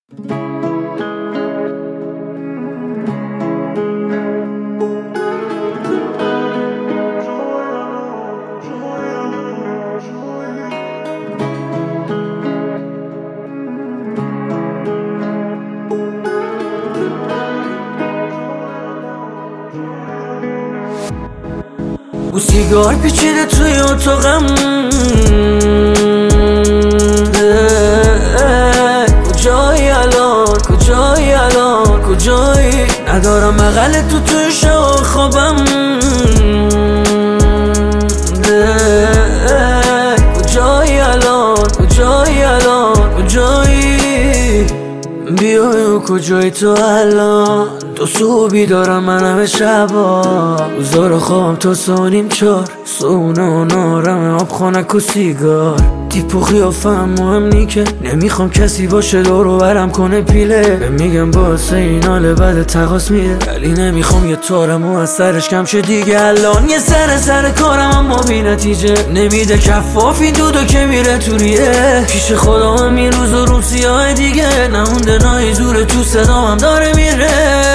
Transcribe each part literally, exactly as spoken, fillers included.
او سیگار پیچیده توی اتاقم، کجایی الان، کجایی الان، کجایی؟ ندارم بغل تو توی شب خوابم، کجایی الان، کجایی الان، کجایی؟ بیای و کجایی تو الان؟ تو صبحی دارم من همه شبا، روزا خوابم تا سانیم چار، سونه و نارم آب خانک و سیگار. تیپ و قیافم مهم نی که نمیخوام کسی باشه دورو برم کنه پیله. به میگم باسه این حال بعد تقاس میده، ولی نمیخوام یه تارم و از سرش کم شه دیگه. الان یه سر سر کارم اما بی نتیجه، نمیده کفاف این دودو که میره تو ریه. پیش خدا هم این روز و روز سیاه دیگه، نمونده نایی زوره تو صدام هم داره میره.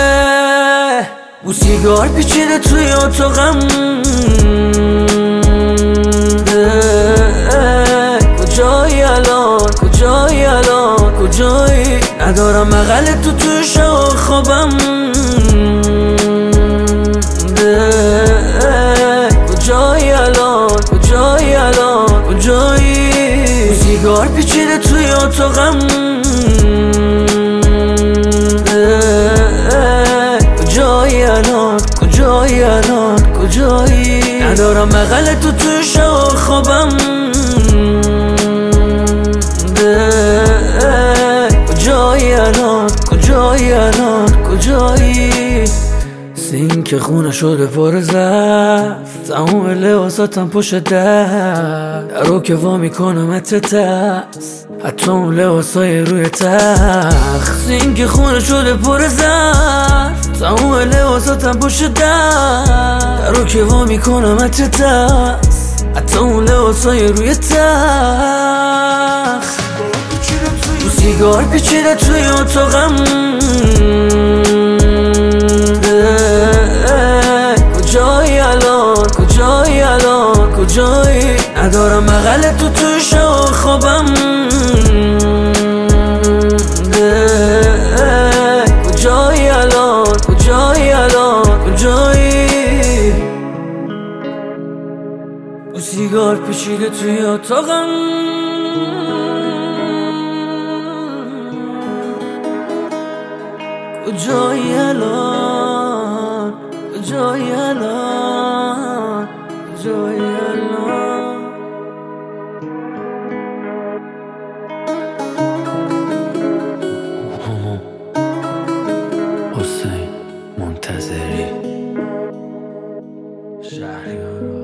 او سیگار پیچیده توی اتاقم، کجایی الان، کجایی الان، کجایی؟ ندارم بغل تو توی شب خوابم، کجایی الان، کجایی الان، کجایی؟ او سیگار پیچیده توی اتاقم، کجایی الان، کجایی الان، کجایی؟ ندارم بغل تو توی شب خوابم، کجایی الان، کجایی الان، کجایی؟ سینک خونه شده پر ظرف، تموم لباساتم پشت در، درو که وا میکنم ات ترس، حتی اون لباسای روی تخت. سینک خونه شده پر ظرف، تموم لباساتم پشت در، درو که وا میکنم ات ترس، حتی اون لباسای روی تخت. او سیگار پیچیده توی اتاقم، کجایی الان، کجایی الان، کجایی؟ ندارم بغل تو توی شب خوابم، کجایی الان، کجایی الان، کجایی؟ او سیگار پیچیده توی اتاقم، کجایی الان، کجایی الان، کجایی الان؟ حسین منتظری، شهریارا.